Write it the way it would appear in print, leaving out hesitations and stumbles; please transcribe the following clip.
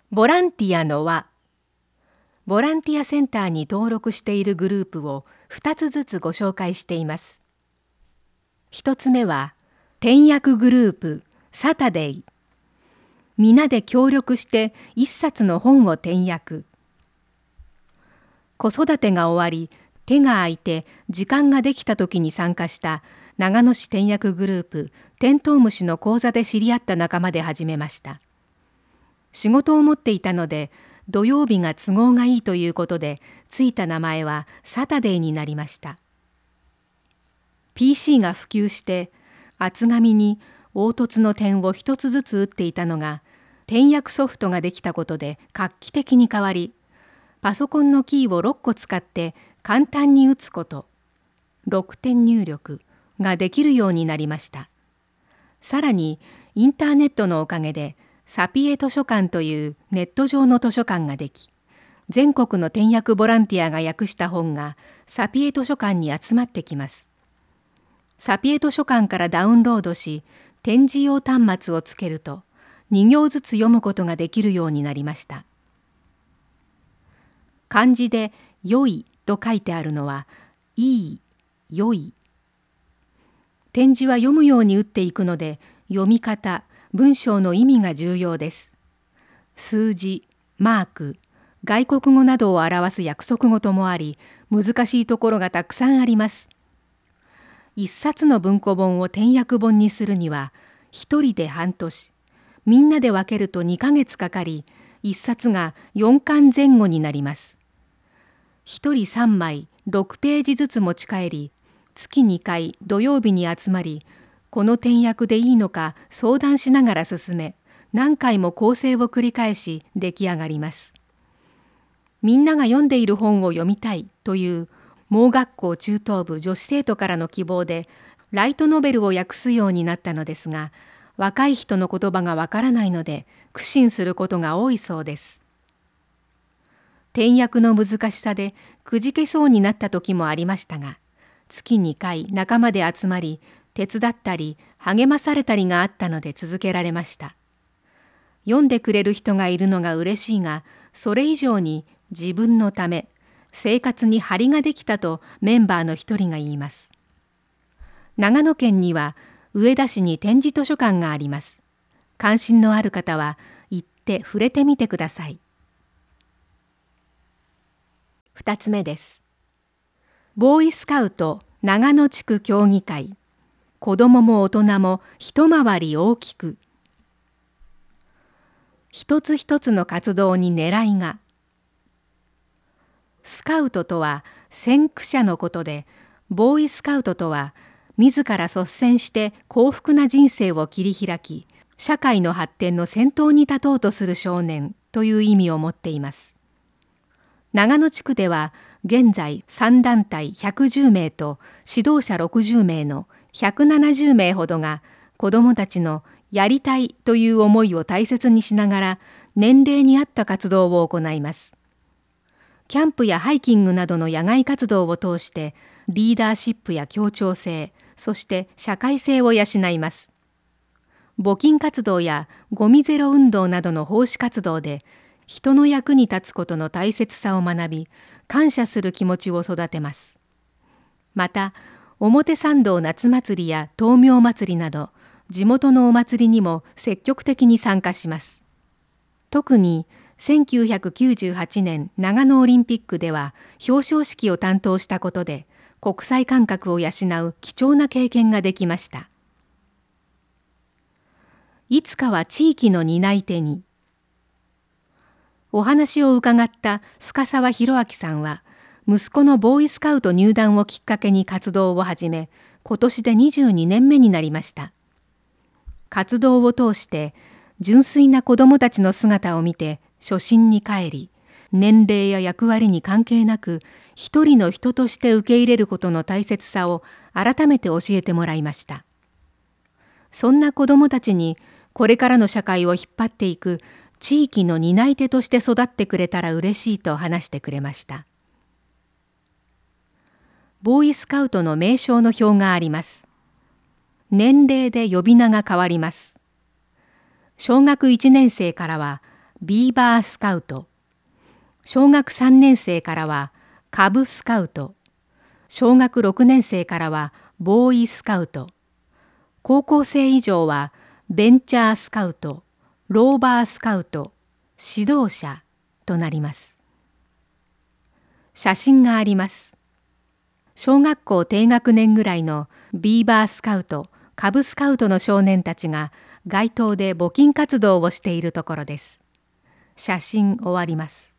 ボランティアの輪。ボランティアセンターに登録しているグループを2つずつご紹介しています。1つ目は、転訳グループサタデイ。皆で協力して1冊の本を転訳。子育てが終わり、手が空いて時間ができた時に参加した長野市転訳グループテントウムシの講座で知り合った仲間で始めました。仕事を持っていたので、土曜日が都合がいいということで、ついた名前はサタデーになりました。PC が普及して、厚紙に凹凸の点を一つずつ打っていたのが、転訳ソフトができたことで画期的に変わり、パソコンのキーを6個使って簡単に打つこと、6点入力ができるようになりました。さらに、インターネットのおかげで、サピエ図書館というネット上の図書館ができ、全国の転訳ボランティアが訳した本がサピエ図書館に集まってきます。サピエ図書館からダウンロードし、展示用端末をつけると、2行ずつ読むことができるようになりました。漢字で良いと書いてあるのは、いい、良い。点字は読むように打っていくので、読み方、文章の意味が重要です。数字、マーク、外国語などを表す約束事もあり、難しいところがたくさんあります。一冊の文庫本を転訳本にするには、一人で半年、みんなで分けると2ヶ月かかり、一冊が4巻前後になります。一人3枚、6ページずつ持ち帰り、月2回土曜日に集まり、この転訳でいいのか相談しながら進め、何回も構成を繰り返し出来上がります。みんなが読んでいる本を読みたいという盲学校中等部女子生徒からの希望で、ライトノベルを訳すようになったのですが、若い人の言葉がわからないので苦心することが多いそうです。転訳の難しさでくじけそうになった時もありましたが、月2回仲間で集まり、手伝ったり励まされたりがあったので続けられました。読んでくれる人がいるのが嬉しいが、それ以上に自分のため、生活に張りができたとメンバーの一人が言います。長野県には上田市に点字図書館があります。関心のある方は行って触れてみてください。2つ目です。ボーイスカウト長野地区協議会。子どもも大人も一回り大きく。一つ一つの活動に狙いが。スカウトとは先駆者のことで、ボーイスカウトとは自ら率先して幸福な人生を切り開き、社会の発展の先頭に立とうとする少年という意味を持っています。長野地区では現在3団体110名と指導者60名の170名ほどが子どもたちのやりたいという思いを大切にしながら年齢に合った活動を行います。キャンプやハイキングなどの野外活動を通してリーダーシップや協調性、そして社会性を養います。募金活動やゴミゼロ運動などの奉仕活動で人の役に立つことの大切さを学び、感謝する気持ちを育てます。また、表参道夏祭りや灯明祭りなど、地元のお祭りにも積極的に参加します。特に1998年長野オリンピックでは表彰式を担当したことで、国際感覚を養う貴重な経験ができました。いつかは地域の担い手に。お話を伺った深澤博明さんは、息子のボーイスカウト入団をきっかけに活動を始め、今年で22年目になりました。活動を通して、純粋な子どもたちの姿を見て初心に帰り、年齢や役割に関係なく、一人の人として受け入れることの大切さを改めて教えてもらいました。そんな子どもたちに、これからの社会を引っ張っていく地域の担い手として育ってくれたら嬉しいと話してくれました。ボーイスカウトの名称の表があります。年齢で呼び名が変わります。小学1年生からはビーバースカウト、小学3年生からはカブスカウト、小学6年生からはボーイスカウト、高校生以上はベンチャースカウト、ローバースカウト、指導者となります。写真があります。小学校低学年ぐらいのビーバースカウト、カブスカウトの少年たちが街頭で募金活動をしているところです。写真終わります。